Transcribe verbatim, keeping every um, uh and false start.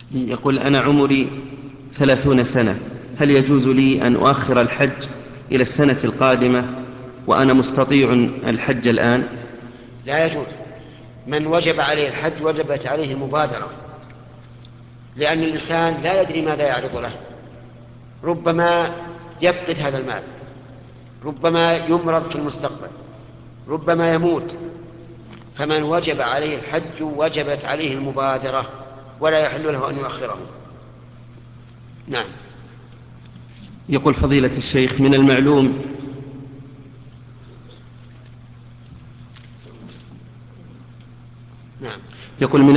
يقول: أنا عمري ثلاثون سنة، هل يجوز لي أن أؤخر الحج إلى السنة القادمة وأنا مستطيع الحج الآن؟ لا يجوز. من وجب عليه الحج وجبت عليه المبادرة، لأن الإنسان لا يدري ماذا يعرض له، ربما يفقد هذا المال، ربما يمرض في المستقبل، ربما يموت. فمن وجب عليه الحج وجبت عليه المبادرة، ولا يحل له أن يؤخره. نعم. يقول: فضيلة الشيخ، من المعلوم نعم. يقول من